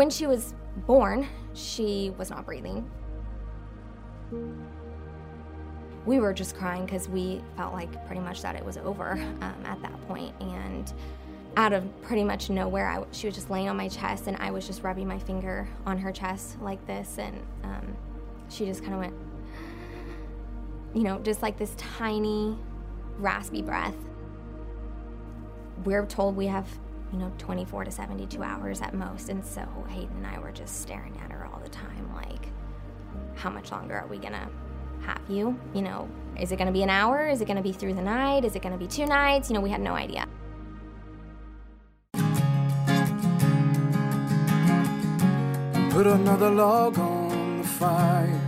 When she was born, she was not breathing. We were just crying because we felt like pretty much that it was over at that point. And out of pretty much nowhere, she was just laying on my chest, and I was just rubbing my finger on her chest like this, and she just kind of went, just like this tiny, raspy breath. We're told we have, 24 to 72 hours at most, and so Hayden and I were just staring at her all the time, like, how much longer are we gonna have you? Is it gonna be an hour? Is it gonna be through the night? Is it gonna be 2 nights? We had no idea. Put another log on the fire.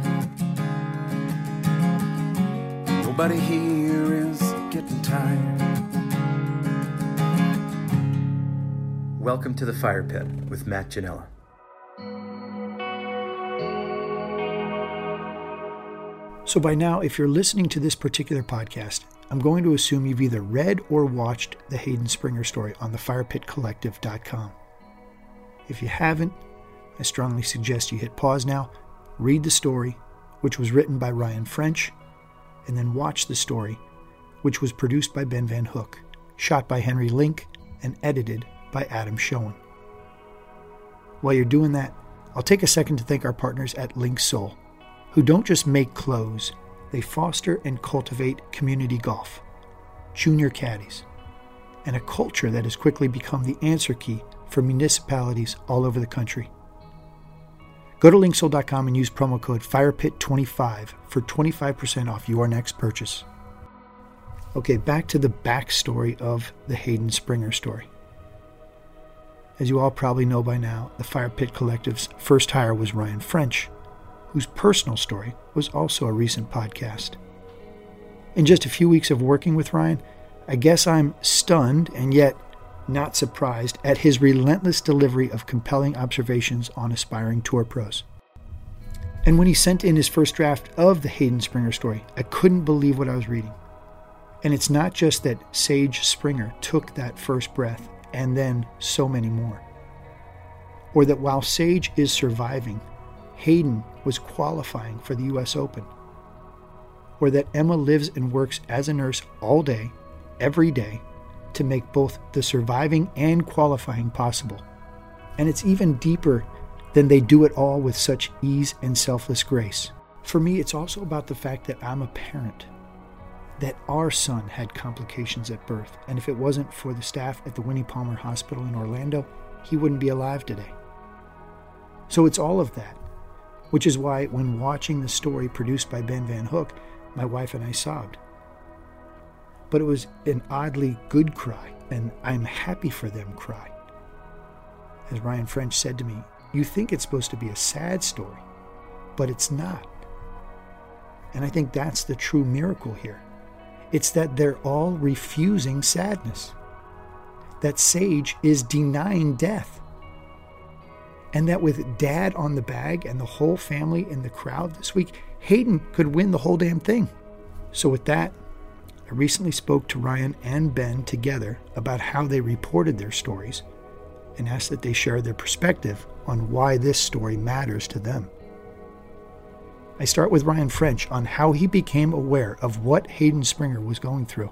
Nobody here is getting tired. Welcome to the Fire Pit with Matt Janella. So by now, if you're listening to this particular podcast, I'm going to assume you've either read or watched the Hayden Springer story on thefirepitcollective.com. If you haven't, I strongly suggest you hit pause now, read the story, which was written by Ryan French, and then watch the story, which was produced by Ben Van Hook, shot by Henry Link, and edited by Adam Schoen. While you're doing that, I'll take a second to thank our partners at Link Soul, who don't just make clothes, they foster and cultivate community golf, junior caddies, and a culture that has quickly become the answer key for municipalities all over the country. Go to linksoul.com and use promo code FIREPIT25 for 25% off your next purchase. Okay, back to the backstory of the Hayden Springer story. As you all probably know by now, the Fire Pit Collective's first hire was Ryan French, whose personal story was also a recent podcast. In just a few weeks of working with Ryan, I guess I'm stunned and yet not surprised at his relentless delivery of compelling observations on aspiring tour pros. And when he sent in his first draft of the Hayden Springer story, I couldn't believe what I was reading. And it's not just that Sage Springer took that first breath and then so many more. Or that while Sage is surviving, Hayden was qualifying for the U.S. Open. Or that Emma lives and works as a nurse all day, every day, to make both the surviving and qualifying possible. And it's even deeper than they do it all with such ease and selfless grace. For me, it's also about the fact that I'm a parent, that our son had complications at birth, and if it wasn't for the staff at the Winnie Palmer Hospital in Orlando, he wouldn't be alive today. So it's all of that, which is why when watching the story produced by Ben Van Hook, my wife and I sobbed. But it was an oddly good cry, and I'm happy for them cry. As Ryan French said to me, you think it's supposed to be a sad story, but it's not. And I think that's the true miracle here. It's that they're all refusing sadness. That Sage is denying death. And that with Dad on the bag and the whole family in the crowd this week, Hayden could win the whole damn thing. So with that, I recently spoke to Ryan and Ben together about how they reported their stories and asked that they share their perspective on why this story matters to them. I start with Ryan French on how he became aware of what Hayden Springer was going through.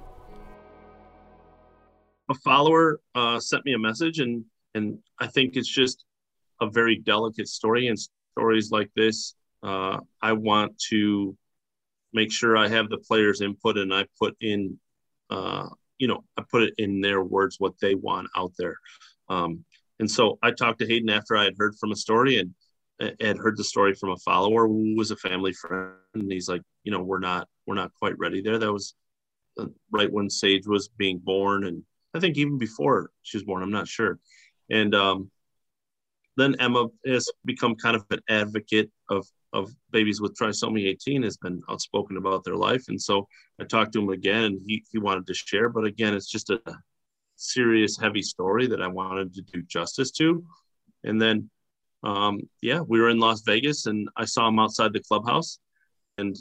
A follower sent me a message, and I think it's just a very delicate story. And stories like this, I want to make sure I have the players' input, and I put in, I put it in their words what they want out there. And so I talked to Hayden after I had heard from a story and had heard the story from a follower who was a family friend. And he's like, we're not quite ready there. That was right when Sage was being born. And I think even before she was born, I'm not sure. And then Emma has become kind of an advocate of babies with trisomy 18, has been outspoken about their life. And so I talked to him again, and he wanted to share. But again, it's just a serious, heavy story that I wanted to do justice to. And then we were in Las Vegas, and I saw him outside the clubhouse, and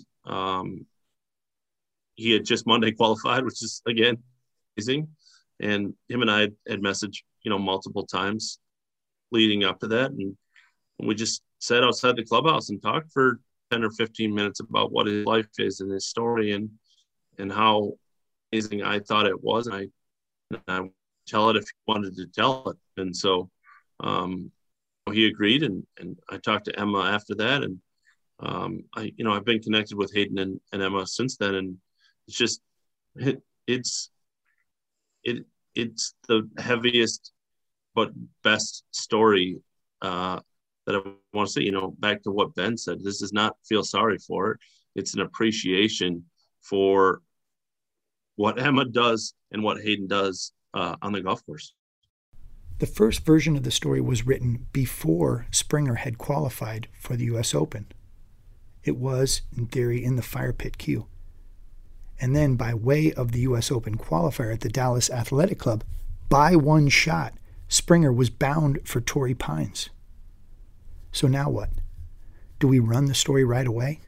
he had just Monday qualified, which is, again, amazing. And him and I had messaged, multiple times leading up to that. And we just sat outside the clubhouse and talked for 10 or 15 minutes about what his life is and his story and how amazing I thought it was. And I tell it if he wanted to tell it. And so he agreed, and I talked to Emma after that. And I've been connected with Hayden and Emma since then. And it's just, it's the heaviest but best story that I want to say, back to what Ben said. This does not feel sorry for it. It's an appreciation for what Emma does and what Hayden does on the golf course. The first version of the story was written before Springer had qualified for the U.S. Open. It was, in theory, in the fire pit queue. And then, by way of the U.S. Open qualifier at the Dallas Athletic Club, by one shot, Springer was bound for Torrey Pines. So now what? Do we run the story right away?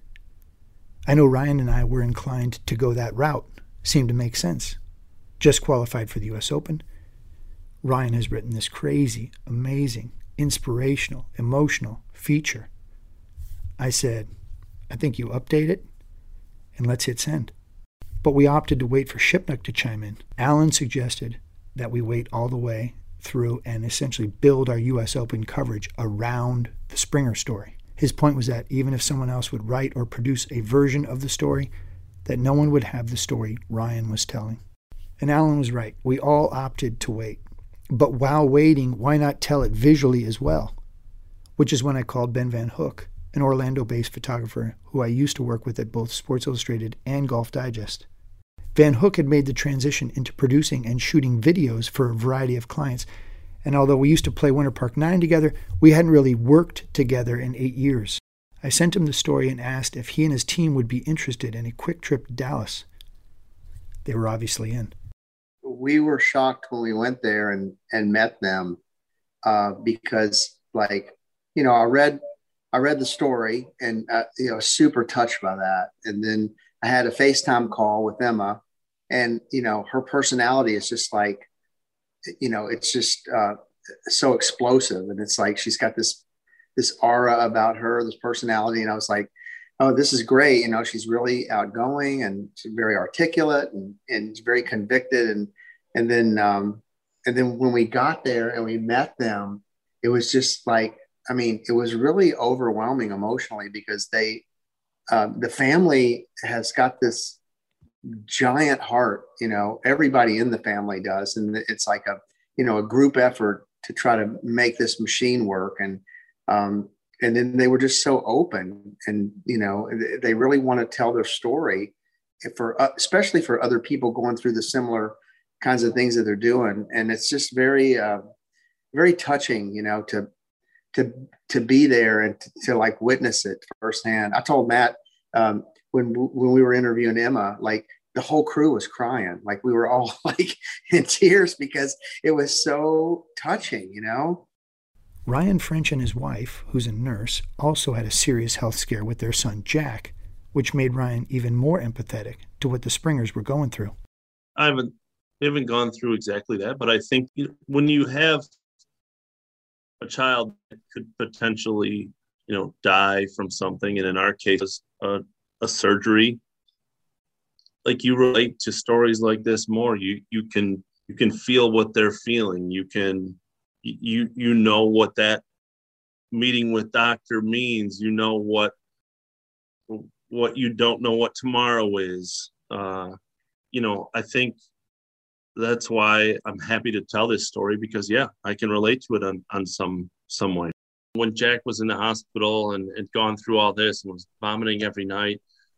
I know Ryan and I were inclined to go that route. Seemed to make sense. Just qualified for the U.S. Open. Ryan has written this crazy, amazing, inspirational, emotional feature. I said, I think you update it and let's hit send. But we opted to wait for Shipnuck to chime in. Alan suggested that we wait all the way through and essentially build our U.S. Open coverage around the Springer story. His point was that even if someone else would write or produce a version of the story, that no one would have the story Ryan was telling. And Alan was right. We all opted to wait. But while waiting, why not tell it visually as well? Which is when I called Ben Van Hook, an Orlando-based photographer who I used to work with at both Sports Illustrated and Golf Digest. Van Hook had made the transition into producing and shooting videos for a variety of clients, and although we used to play Winter Park 9 together, we hadn't really worked together in 8 years. I sent him the story and asked if he and his team would be interested in a quick trip to Dallas. They were obviously in. We were shocked when we went there and met them because, I read the story and, super touched by that. And then I had a FaceTime call with Emma, and, her personality is just it's just so explosive. And it's like she's got this aura about her, this personality. And I was like, oh, this is great. She's really outgoing and she's very articulate and very convicted. And then when we got there and we met them, it was just it was really overwhelming emotionally because the family has got this giant heart, everybody in the family does. And it's like a group effort to try to make this machine work. And then they were just so open and, they really want to tell their story especially for other people going through the similar kinds of things that they're doing. And it's just very, very touching, to be there and to witness it firsthand. I told Matt, when we were interviewing Emma, the whole crew was crying. We were all in tears because it was so touching, Ryan French and his wife, who's a nurse, also had a serious health scare with their son, Jack, which made Ryan even more empathetic to what the Springers were going through. I haven't gone through exactly that, but I think when you have a child that could potentially, die from something, and in our case, a surgery, you relate to stories like this more. You can feel what they're feeling. You know what that meeting with doctor means. You know what you don't know what tomorrow is. I think that's why I'm happy to tell this story because, I can relate to it on some way. When Jack was in the hospital and had gone through all this and was vomiting every night,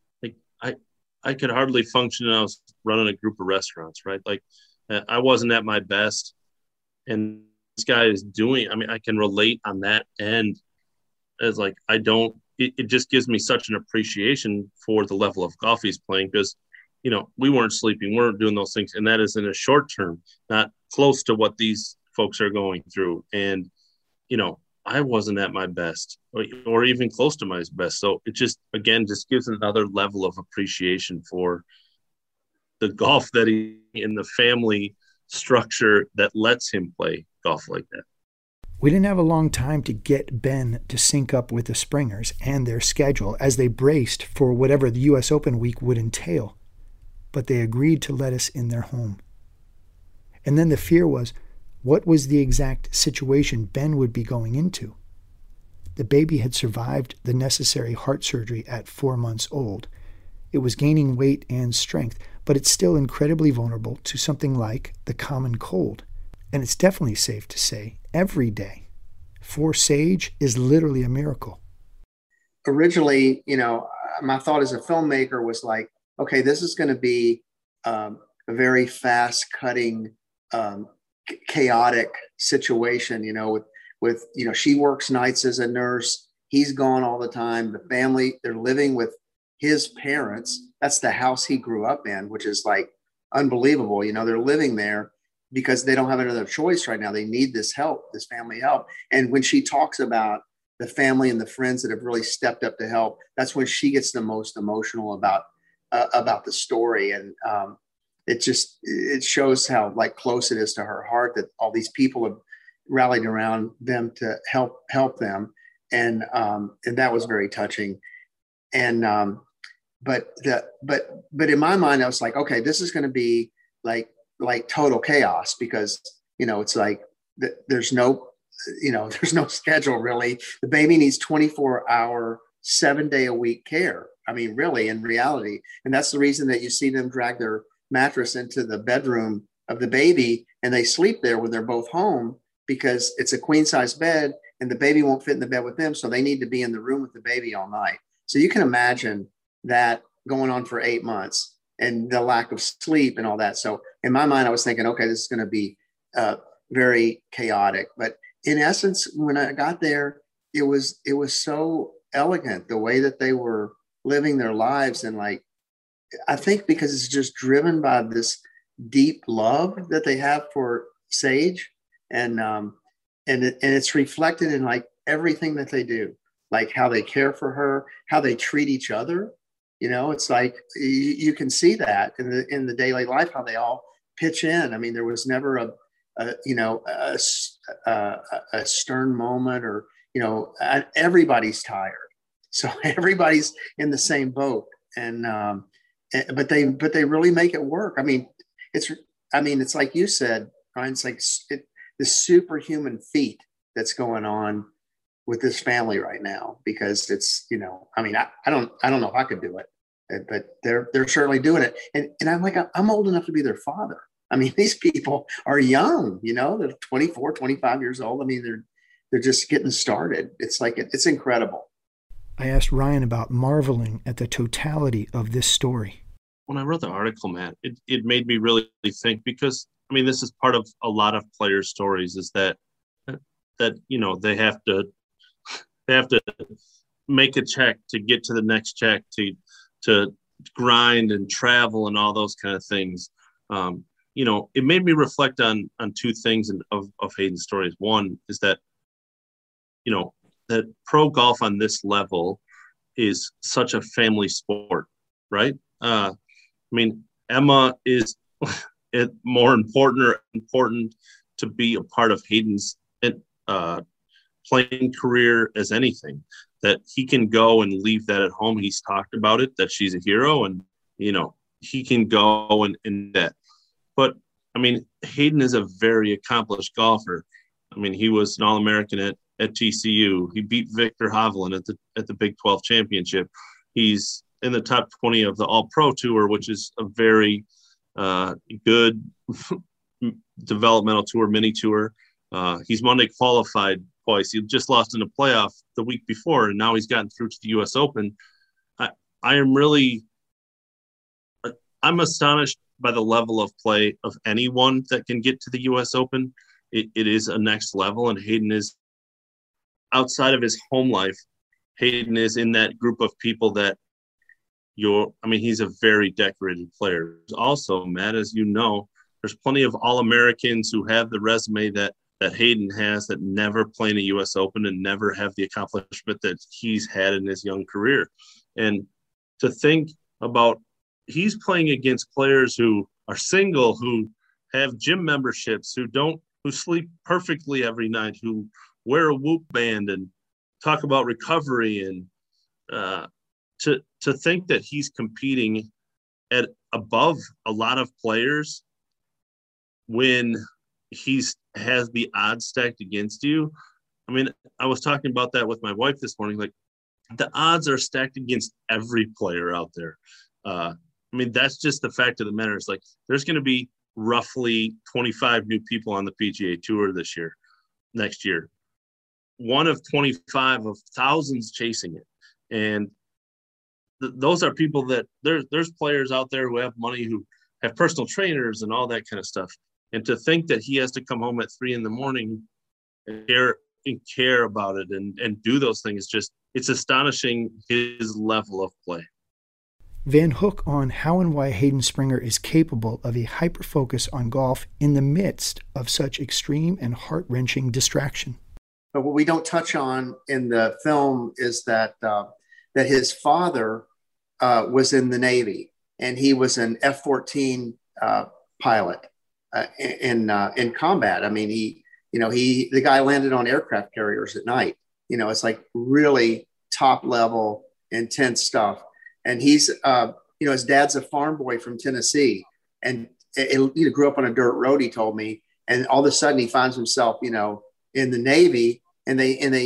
I could hardly function, and I was running a group of restaurants, right? I wasn't at my best, and this guy is doing, I can relate on that end as it just gives me such an appreciation for the level of golf he's playing because, we weren't sleeping, we weren't doing those things. And that is in a short term, not close to what these folks are going through. And, I wasn't at my best or even close to my best. So it just gives another level of appreciation for the golf that he in the family structure that lets him play golf like that. We didn't have a long time to get Ben to sync up with the Springers and their schedule as they braced for whatever the U.S. Open week would entail, but they agreed to let us in their home. And then the fear was, what was the exact situation Ben would be going into? The baby had survived the necessary heart surgery at 4 months old. It was gaining weight and strength, but it's still incredibly vulnerable to something like the common cold. And it's definitely safe to say, every day for Sage is literally a miracle. Originally, my thought as a filmmaker was like, okay, this is going to be a very fast-cutting, chaotic situation, with she works nights as a nurse. He's gone all the time. The family, they're living with his parents. That's the house he grew up in, which is like unbelievable. They're living there because they don't have another choice right now. They need this help, this family help. And when she talks about the family and the friends that have really stepped up to help, that's when she gets the most emotional about the story. And it shows how like close it is to her heart that all these people have rallied around them to help them. And that was very touching. And, but in my mind, I was like, okay, this is going to be like total chaos because, it's like there's no schedule really. The baby needs 24-hour, 7-day-a-week care. I mean, really, in reality. And that's the reason that you see them drag their mattress into the bedroom of the baby and they sleep there when they're both home because it's a queen size bed and the baby won't fit in the bed with them. So they need to be in the room with the baby all night. So you can imagine that going on for 8 months and the lack of sleep and all that. So in my mind, I was thinking, okay, this is going to be very chaotic. But in essence, when I got there, it was so elegant, the way that they were living their lives. And like, I think because it's just driven by this deep love that they have for Sage. And it's reflected in like everything that they do, like how they care for her, how they treat each other. It's like you can see that in the daily life, how they all pitch in. I mean, there was never a stern moment or, everybody's tired. So everybody's in the same boat. And, but they really make it work. I mean, it's like you said, Ryan, it's like the superhuman feat that's going on with this family right now, because it's, I don't know if I could do it, but they're certainly doing it. And I'm like, I'm old enough to be their father. I mean, these people are young, they're 24, 25 years old. I mean, they're just getting started. It's like, it's incredible. I asked Ryan about marveling at the totality of this story. When I wrote the article, Matt, it made me really think, because this is part of a lot of players' stories, is that they have to make a check to get to the next check, to grind and travel and all those kind of things. It made me reflect on two things of Hayden's stories. One is that, that pro golf on this level is such a family sport, right? Emma is it more important to be a part of Hayden's playing career as anything, that he can go and leave that at home. He's talked about it, that she's a hero, and he can go and that. But Hayden is a very accomplished golfer. He was an All-American at TCU. He beat Victor Hovland at the Big 12 championship. He's in the top 20 of the All-Pro Tour, which is a very good developmental tour, mini tour. He's Monday qualified twice. He just lost in a playoff the week before, and now he's gotten through to the U.S. Open. I'm astonished by the level of play of anyone that can get to the U.S. Open. It is a next level, and Hayden is, outside of his home life, Hayden is in that group of people that he's a very decorated player. Also, Matt, as you know, there's plenty of All-Americans who have the resume that Hayden has, that never play in a U.S. Open and never have the accomplishment that he's had in his young career. And to think about, he's playing against players who are single, who have gym memberships, who sleep perfectly every night, who wear a Whoop band and talk about recovery, and to think that he's competing at above a lot of players when has the odds stacked against you. I mean, I was talking about that with my wife this morning. Like, the odds are stacked against every player out there. I mean, that's just the fact of the matter. It's like, there's going to be roughly 25 new people on the PGA Tour next year. One of 25 of thousands chasing it. And those are people that there's players out there who have money, who have personal trainers and all that kind of stuff. And to think that he has to come home at 3 a.m. and care about it and do those things, it's astonishing, his level of play. Van Hook on how and why Hayden Springer is capable of a hyper-focus on golf in the midst of such extreme and heart-wrenching distraction. But what we don't touch on in the film is that his father was in the Navy, and he was an F-14 pilot in combat. I mean, the guy landed on aircraft carriers at night. It's like really top level, intense stuff. And he's, his dad's a farm boy from Tennessee, and he grew up on a dirt road, he told me. And all of a sudden he finds himself, in the Navy, and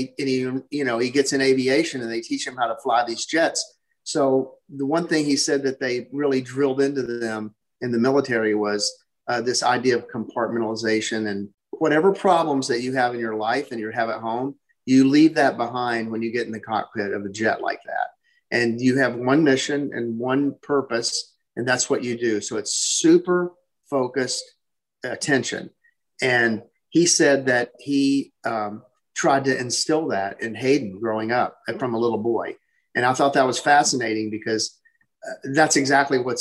he gets in aviation, and they teach him how to fly these jets. So the one thing he said that they really drilled into them in the military was this idea of compartmentalization, and whatever problems that you have in your life and you have at home, you leave that behind when you get in the cockpit of a jet like that. And you have one mission and one purpose, and that's what you do. So it's super focused attention. And he said that he tried to instill that in Hayden growing up from a little boy. And I thought that was fascinating, because that's exactly what's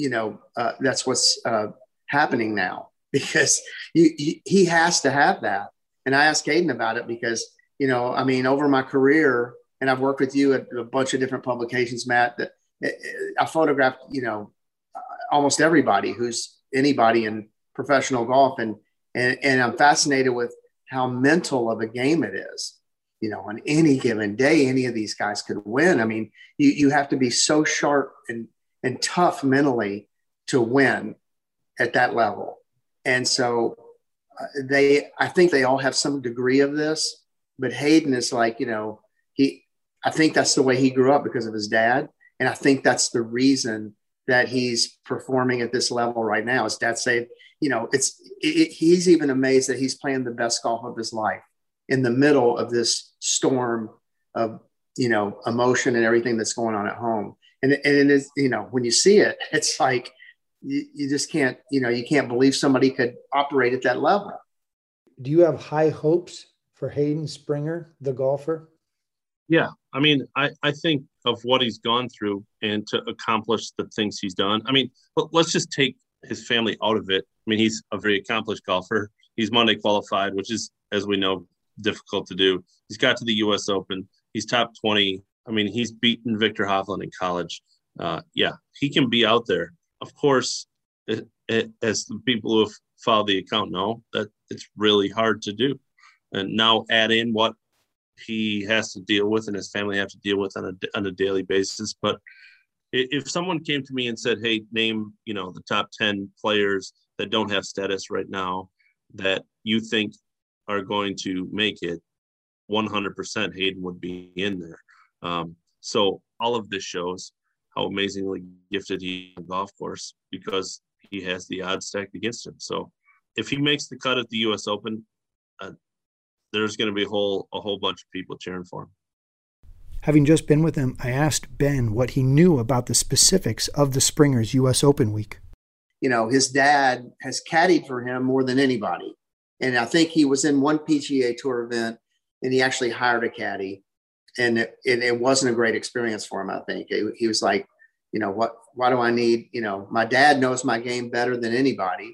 happening now, because he has to have that. And I asked Hayden about it because, over my career, and I've worked with you at a bunch of different publications, Matt, that I photographed, almost everybody who's anybody in professional golf. And I'm fascinated with how mental of a game it is. On any given day, any of these guys could win. I mean, you have to be so sharp and tough mentally to win at that level. And so I think they all have some degree of this, but Hayden is like, I think that's the way he grew up because of his dad. And I think that's the reason that he's performing at this level right now. His dad said, he's even amazed that he's playing the best golf of his life in the middle of this storm of, emotion and everything that's going on at home. And it is, when you see it, it's like, you just can't, you can't believe somebody could operate at that level. Do you have high hopes for Hayden Springer, the golfer? Yeah. I mean, I think of what he's gone through and to accomplish the things he's done. I mean, let's just take his family out of it. I mean, he's a very accomplished golfer. He's Monday qualified, which is, as we know, difficult to do. He's got to the U.S. Open. He's top 20. I mean, he's beaten Victor Hovland in college. He can be out there. Of course, as the people who have followed the account know, that it's really hard to do. And now add in what he has to deal with and his family have to deal with on a daily basis. But if someone came to me and said, hey, name, the top 10 players that don't have status right now that you think are going to make it, 100% Hayden would be in there. So all of this shows how amazingly gifted he is on the golf course, because he has the odds stacked against him. So if he makes the cut at the U.S. Open, there's going to be a whole bunch of people cheering for him. Having just been with him, I asked Ben what he knew about the specifics of the Springers U.S. Open week. His dad has caddied for him more than anybody. And I think he was in one PGA Tour event, and he actually hired a caddy. And it wasn't a great experience for him, I think. He was like, why do I need, my dad knows my game better than anybody.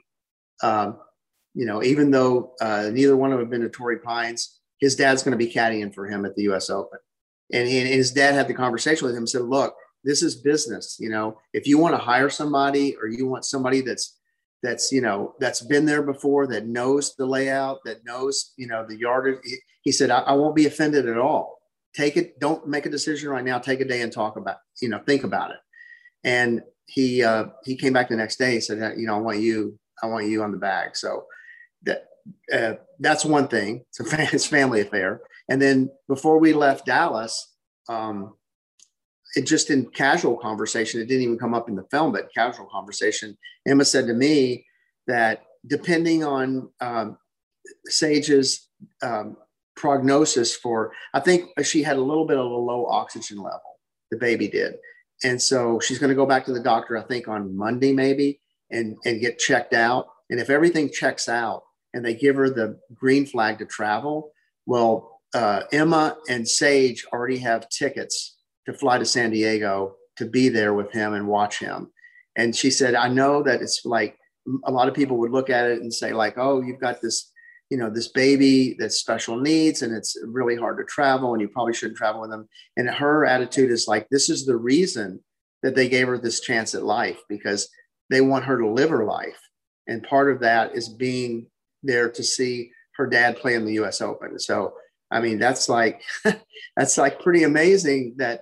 Even though neither one of them have been to Torrey Pines, his dad's going to be caddying for him at the U.S. Open. And his dad had the conversation with him and said, look, this is business. If you want to hire somebody, or you want somebody that's that's been there before, that knows the layout, that knows, the yardage. He said, I won't be offended at all. Take it. Don't make a decision right now. Take a day and talk about, think about it. And he came back the next day and said, I want you on the bag. So that's one thing. It's a family affair. And then before we left Dallas, it just in casual conversation, it didn't even come up in the film, but casual conversation, Emma said to me that depending on Sage's prognosis I think she had a little bit of a low oxygen level, the baby did. And so she's going to go back to the doctor, I think on Monday maybe, and get checked out. And if everything checks out and they give her the green flag to travel, well, Emma and Sage already have tickets to fly to San Diego to be there with him and watch him. And she said, I know that it's like a lot of people would look at it and say like, oh, you've got this, this baby that's special needs and it's really hard to travel and you probably shouldn't travel with them. And her attitude is like, this is the reason that they gave her this chance at life, because they want her to live her life. And part of that is being there to see her dad play in the US Open. So, I mean, that's like pretty amazing that,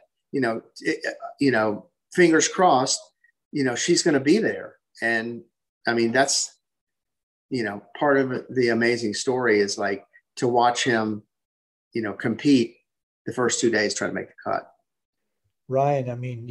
fingers crossed, she's going to be there. And I mean, that's, part of the amazing story is like to watch him, compete the first 2 days, try to make the cut. Ryan, I mean,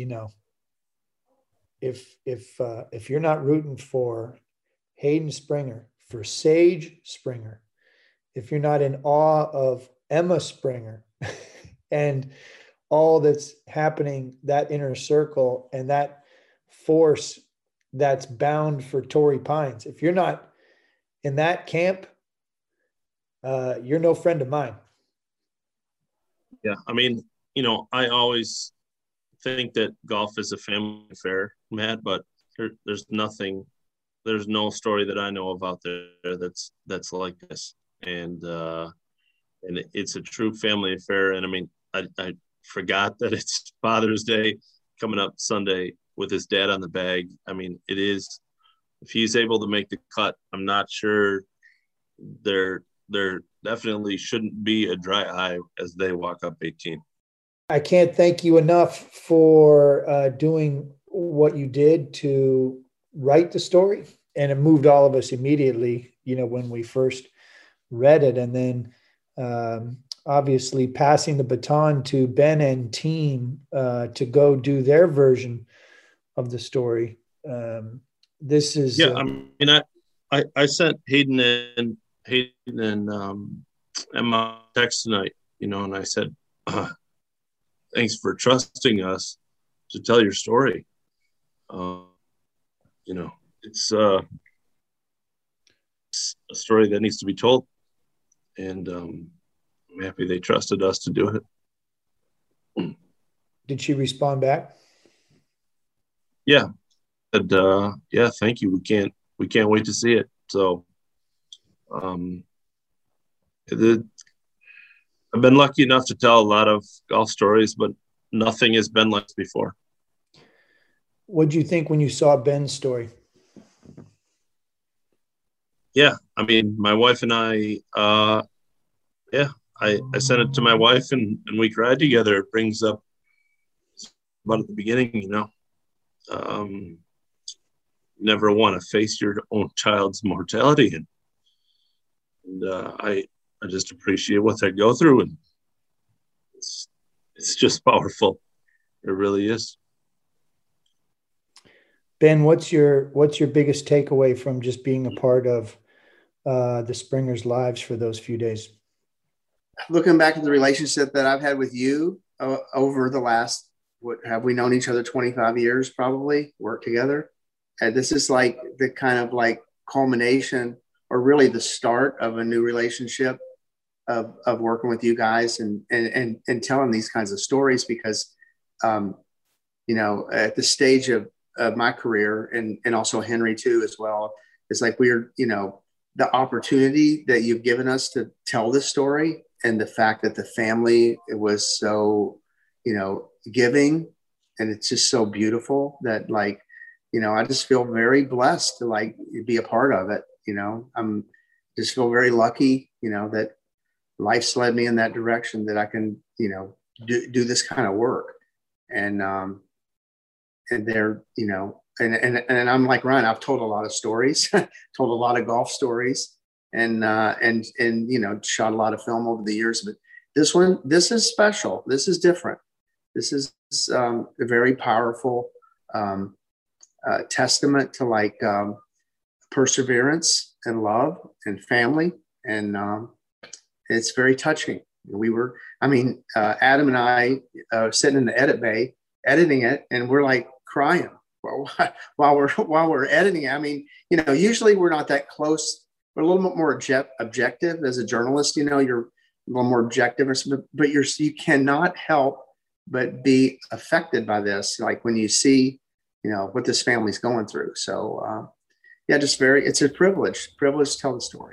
if you're not rooting for Hayden Springer, for Sage Springer, if you're not in awe of Emma Springer and all that's happening, that inner circle and that force that's bound for Torrey Pines, if you're not in that camp, you're no friend of mine. Yeah. I mean, I always think that golf is a family affair, Matt, but there's no story that I know of out there that's like this. And it's a true family affair. And I mean, I forgot that it's Father's Day coming up Sunday with his dad on the bag. I mean, it is, if he's able to make the cut, I'm not sure there definitely shouldn't be a dry eye as they walk up 18. I can't thank you enough for doing what you did to write the story. And it moved all of us immediately, when we first read it. And then obviously passing the baton to Ben and team to go do their version of the story. This is I mean, I sent Hayden and Emma text tonight, and I said, thanks for trusting us to tell your story. It's a story that needs to be told, and I'm happy they trusted us to do it. Did she respond back? Yeah. And yeah, thank you. We can't wait to see it. So I've been lucky enough to tell a lot of golf stories, but nothing has been like this before. What did you think when you saw Ben's story? Yeah, I mean, my wife and I sent it to my wife and we cried together. It brings up about at the beginning, never want to face your own child's mortality. And I just appreciate what they go through. And it's just powerful. It really is. Ben, what's your biggest takeaway from just being a part of the Springers' lives for those few days? Looking back at the relationship that I've had with you over the last, what have we known each other 25 years, probably worked together. And this is like the kind of like culmination or really the start of a new relationship of working with you guys and telling these kinds of stories because, at the stage of my career and also Henry too, as well, it's like we're, the opportunity that you've given us to tell this story and the fact that the family, it was so, giving, and it's just so beautiful that like I just feel very blessed to like be a part of it. I'm just feel very lucky, that life's led me in that direction, that I can, do this kind of work. And they're, and I'm like Ryan, I've told a lot of stories, told a lot of golf stories, and shot a lot of film over the years. But this is special. This is different. This is a very powerful testament to like perseverance and love and family. And it's very touching. Adam and I sitting in the edit bay, editing it, and we're like crying while we're editing it. Usually we're not that close. We're a little bit more objective as a journalist. You're a little more objective, but you cannot help but be affected by this. Like when you see, what this family's going through. So, it's a privilege to tell the story.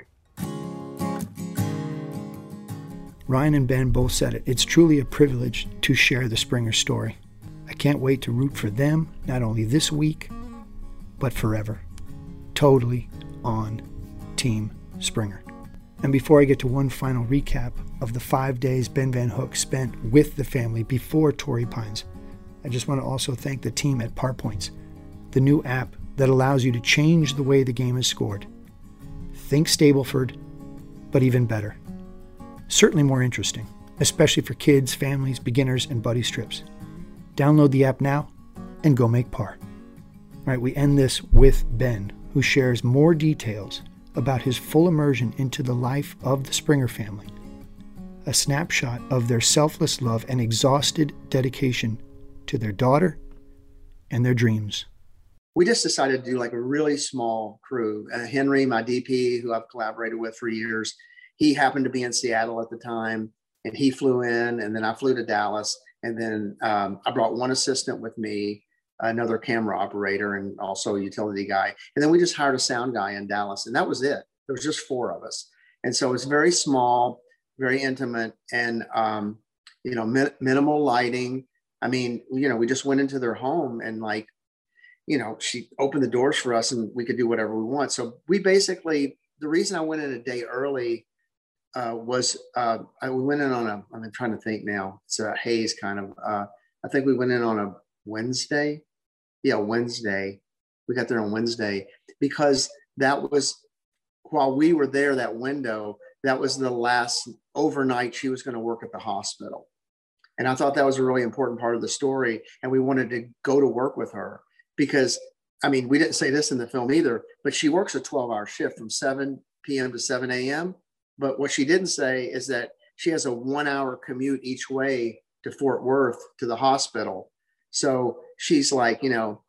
Ryan and Ben both said it. It's truly a privilege to share the Springer story. I can't wait to root for them, not only this week, but forever. Totally on Team Springer. And before I get to one final recap of the 5 days Ben Van Hook spent with the family before Torrey Pines, I just want to also thank the team at ParPoints, the new app that allows you to change the way the game is scored. Think Stableford, but even better. Certainly more interesting, especially for kids, families, beginners, and buddy strips. Download the app now and go make par. All right, we end this with Ben, who shares more details about his full immersion into the life of the Springer family. A snapshot of their selfless love and exhausted dedication to their daughter and their dreams. We just decided to do like a really small crew. Henry, my DP, who I've collaborated with for years, he happened to be in Seattle at the time, and he flew in, and then I flew to Dallas. And then I brought one assistant with me, another camera operator, and also a utility guy. And then we just hired a sound guy in Dallas, and that was it. There was just 4 of us. And so it's very small, very intimate, and, minimal lighting. We just went into their home, and she opened the doors for us, and we could do whatever we want. So we basically, the reason I went in a day early we went in on I'm trying to think now. It's a haze kind of. I think we went in on a Wednesday. Yeah, Wednesday. We got there on Wednesday because that was, while we were there, that window, that was the last overnight she was going to work at the hospital. And I thought that was a really important part of the story. And we wanted to go to work with her because, we didn't say this in the film either, but she works a 12-hour shift from 7 p.m. to 7 a.m. But what she didn't say is that she has a 1-hour commute each way to Fort Worth to the hospital. So she's like, the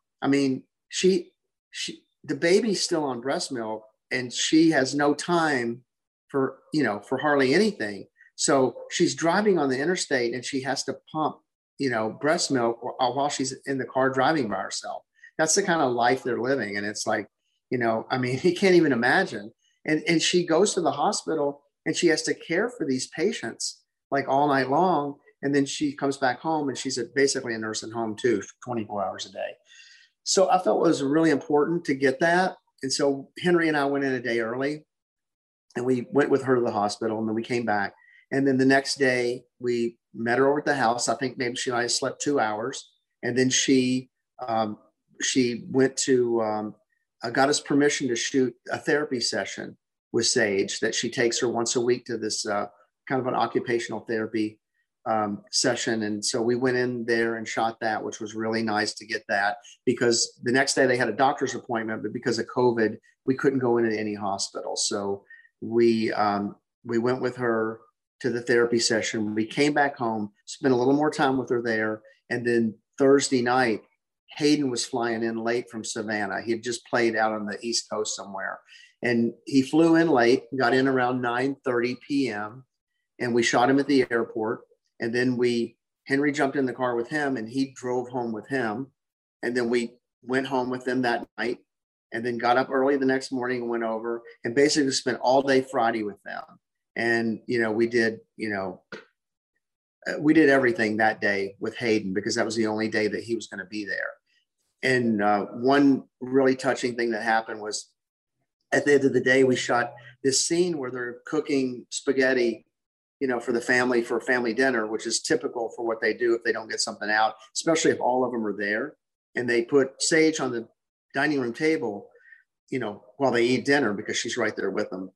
baby's still on breast milk, and she has no time for hardly anything. So she's driving on the interstate, and she has to pump, breast milk while she's in the car driving by herself. That's the kind of life they're living. And it's like, you can't even imagine. And she goes to the hospital, and she has to care for these patients like all night long. And then she comes back home, and she's basically a nursing home too, 24 hours a day. So I felt it was really important to get that. And so Henry and I went in a day early, and we went with her to the hospital, and then we came back. And then the next day we met her over at the house. I think maybe she and I slept 2 hours. And then she went to, got us permission to shoot a therapy session with Sage that she takes her once a week to this kind of an occupational therapy session. And so we went in there and shot that, which was really nice to get that, because the next day they had a doctor's appointment, but because of COVID, we couldn't go into any hospital. So we went with her to the therapy session. We came back home, spent a little more time with her there. And then Thursday night, Hayden was flying in late from Savannah. He had just played out on the East Coast somewhere. And he flew in late, got in around 9:30 p.m. and we shot him at the airport. And then Henry jumped in the car with him, and he drove home with him. And then we went home with them that night, and then got up early the next morning and went over and basically spent all day Friday with them. And, we did everything that day with Hayden, because that was the only day that he was going to be there. one really touching thing that happened was at the end of the day, we shot this scene where they're cooking spaghetti, for the family, for a family dinner, which is typical for what they do if they don't get something out, especially if all of them are there. And they put Sage on the dining room table, while they eat dinner because she's right there with them.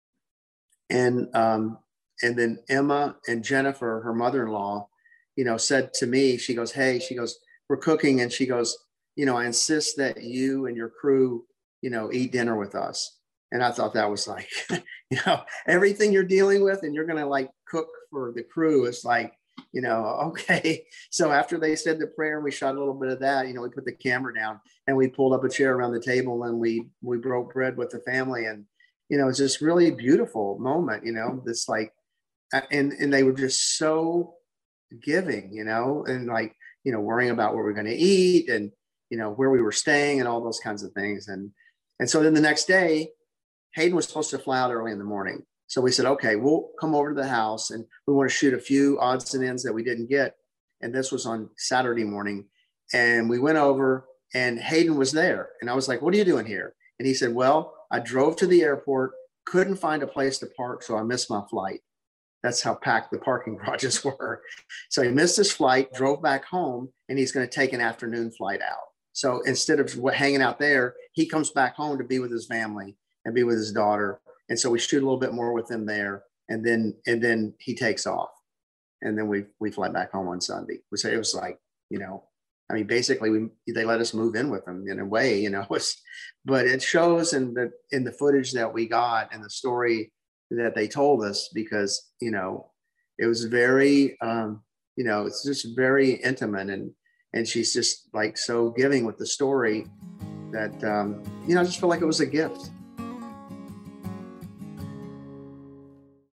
And then Emma and Jennifer, her mother-in-law, said to me, she goes, "Hey," she goes, "we're cooking." And she goes, "I insist that you and your crew, eat dinner with us." And I thought that was like, everything you're dealing with and you're going to like cook for the crew is like, okay. So after they said the prayer, we shot a little bit of that, we put the camera down and we pulled up a chair around the table and we broke bread with the family. And, it's just really beautiful moment, this like, and they were just so giving, and like, worrying about what we're going to eat and, where we were staying and all those kinds of things. And so then the next day, Hayden was supposed to fly out early in the morning. So we said, okay, we'll come over to the house and we want to shoot a few odds and ends that we didn't get. And this was on Saturday morning. And we went over and Hayden was there. And I was like, "What are you doing here?" And he said, "Well, I drove to the airport, couldn't find a place to park, so I missed my flight." That's how packed the parking garages were. So he missed his flight, drove back home, and he's going to take an afternoon flight out. So instead of hanging out there, he comes back home to be with his family and be with his daughter. And so we shoot a little bit more with him there. And then he takes off. And then we fly back home on Sunday. So it was like, basically they let us move in with them in a way, but it shows in the footage that we got and the story that they told us, because, it was very, it's just very intimate and she's just like so giving with the story that, I just feel like it was a gift.